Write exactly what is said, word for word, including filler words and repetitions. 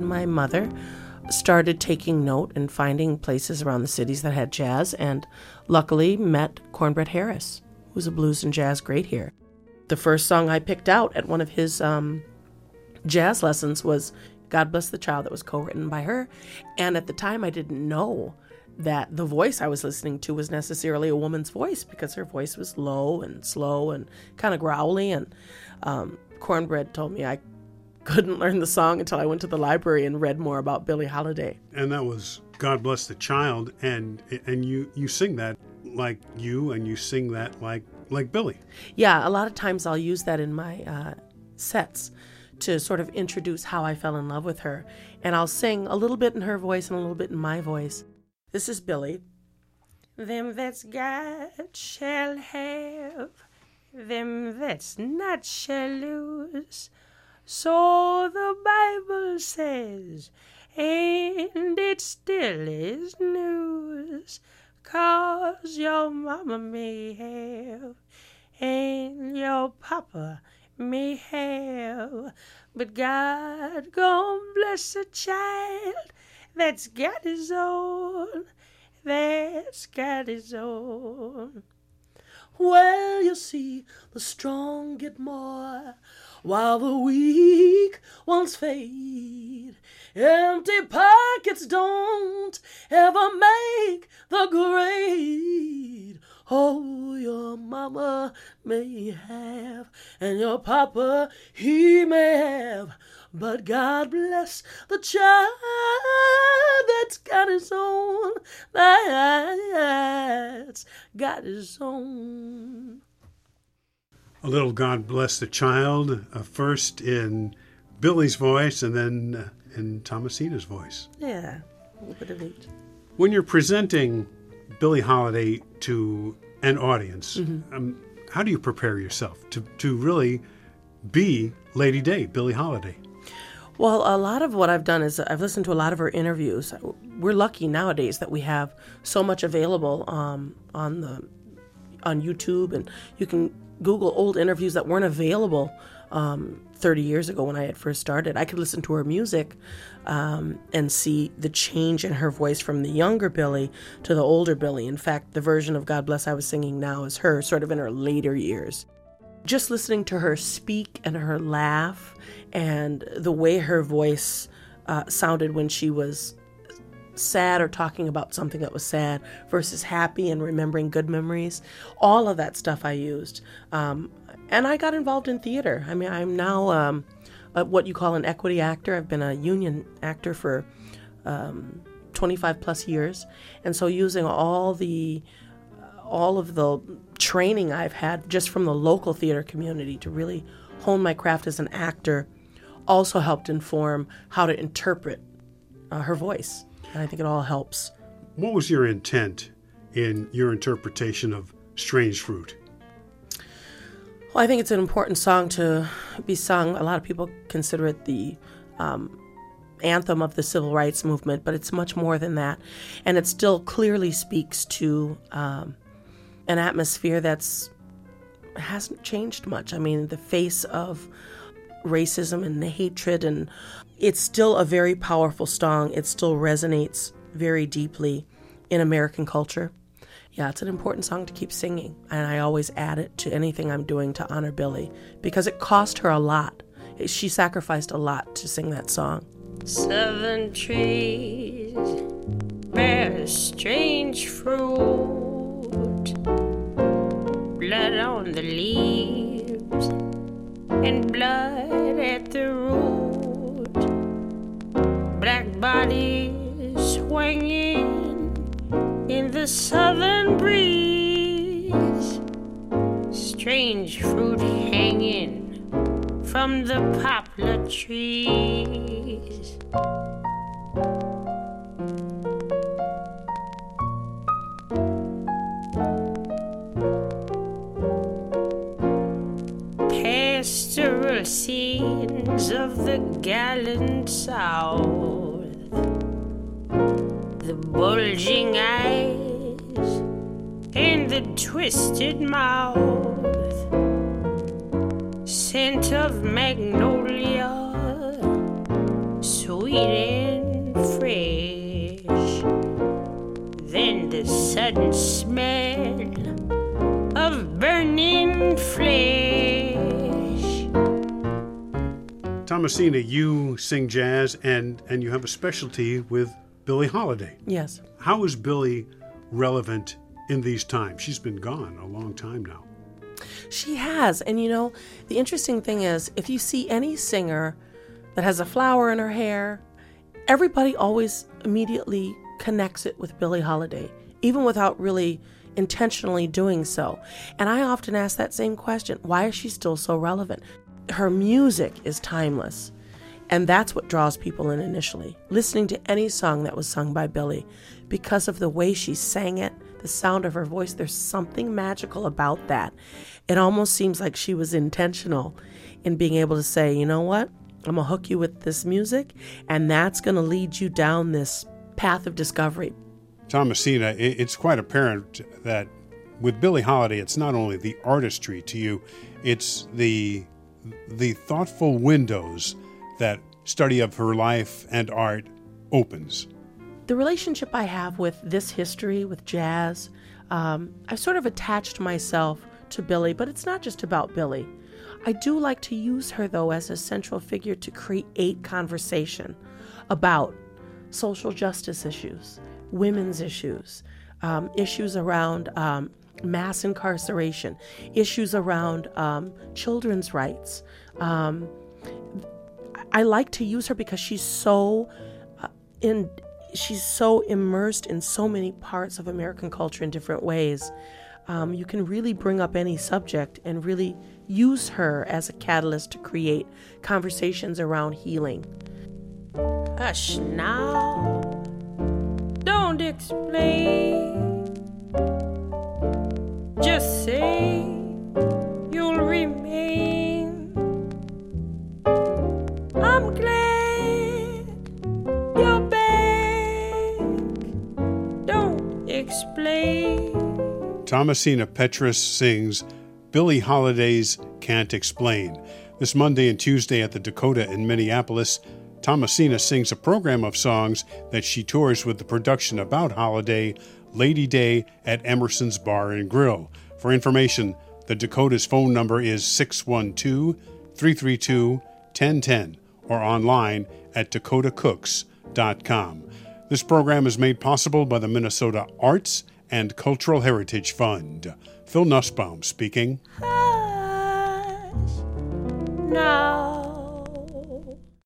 my mother started taking note and finding places around the cities that had jazz, and luckily met Cornbread Harris, who's a blues and jazz great here. The first song I picked out at one of his um, jazz lessons was God Bless the Child, that was co-written by her. And at the time, I didn't know that the voice I was listening to was necessarily a woman's voice, because her voice was low and slow and kind of growly. And um, Cornbread told me I couldn't learn the song until I went to the library and read more about Billie Holiday. And that was God Bless the Child, and and you, you sing that like you, and you sing that like like Billie. Yeah, a lot of times I'll use that in my uh, sets to sort of introduce how I fell in love with her. And I'll sing a little bit in her voice and a little bit in my voice. This is Billie. Them that's got shall have, them that's not shall lose. So the Bible says, and it still is news. 'Cause your mama may have, and your papa may have, but God gon' bless a child that's got his own, that's got his own. Well, you see, the strong get more, while the weak ones fade. Empty pockets don't ever make the grade. Oh, your mama may have, and your papa, he may have, but God bless the child that's got his own, that's got his own. A little God Bless the Child, uh, first in Billie's voice and then uh, in Thomasina's voice. Yeah, a little bit of each. When you're presenting Billie Holiday to an audience, Mm-hmm. um, how do you prepare yourself to, to really be Lady Day, Billie Holiday? Well, a lot of what I've done is I've listened to a lot of her interviews. We're lucky nowadays that we have so much available um, on the on YouTube, and you can Google old interviews that weren't available um, thirty years ago when I had first started. I could listen to her music um, and see the change in her voice from the younger Billie to the older Billie. In fact, the version of God Bless I was singing now is her sort of in her later years. Just listening to her speak and her laugh and the way her voice uh, sounded when she was sad or talking about something that was sad versus happy and remembering good memories, all of that stuff I used. Um, and I got involved in theater. I mean, I'm now um, a, what you call an equity actor. I've been a union actor for um, twenty-five plus years. And so using all the all of the training I've had just from the local theater community to really hone my craft as an actor also helped inform how to interpret uh, her voice. And I think it all helps. What was your intent in your interpretation of Strange Fruit? Well, I think it's an important song to be sung. A lot of people consider it the um, anthem of the civil rights movement, but it's much more than that. And it still clearly speaks to um, an atmosphere that's hasn't changed much. I mean, the face of racism and hatred, and it's still a very powerful song. It still resonates very deeply in American culture. Yeah, it's an important song to keep singing, and I always add it to anything I'm doing to honor Billie because it cost her a lot. She sacrificed a lot to sing that song. Southern trees bear strange fruit, blood on the leaves and blood at the root, black bodies swinging in the southern breeze, strange fruit hanging from the poplar trees. Pastoral scenes of the gallant South, the bulging eyes and the twisted mouth, scent of magnolia, sweet sudden smell of burning flesh. Thomasina, you sing jazz and, and you have a specialty with Billie Holiday. Yes. How is Billie relevant in these times? She's been gone a long time now. She has. And you know, the interesting thing is, if you see any singer that has a flower in her hair, everybody always immediately connects it with Billie Holiday, even without really intentionally doing so. And I often ask that same question: why is she still so relevant? Her music is timeless. And that's what draws people in initially, listening to any song that was sung by Billie, because of the way she sang it, the sound of her voice. There's something magical about that. It almost seems like she was intentional in being able to say, you know what, I'm going to hook you with this music, and that's going to lead you down this path of discovery. Thomasina, it's quite apparent that with Billie Holiday, it's not only the artistry to you, it's the the thoughtful windows that study of her life and art opens. The relationship I have with this history, with jazz, um, I've sort of attached myself to Billie, but it's not just about Billie. I do like to use her, though, as a central figure to create conversation about social justice issues, women's issues, um, issues around um, mass incarceration, issues around um, children's rights. Um, I like to use her because she's so uh, in, she's so immersed in so many parts of American culture in different ways. Um, you can really bring up any subject and really use her as a catalyst to create conversations around healing. Hush now, don't explain. Just say you'll remain. I'm glad you're back. Don't explain. Thomasina Petrus sings Billie Holiday's Can't Explain. This Monday and Tuesday at the Dakota in Minneapolis, Thomasina sings a program of songs that she tours with the production about Holiday, Lady Day at Emerson's Bar and Grill. For information, the Dakota's phone number is six one two, three three two, one zero one zero or online at dakota cooks dot com. This program is made possible by the Minnesota Arts and Cultural Heritage Fund. Phil Nussbaum speaking. Hush now.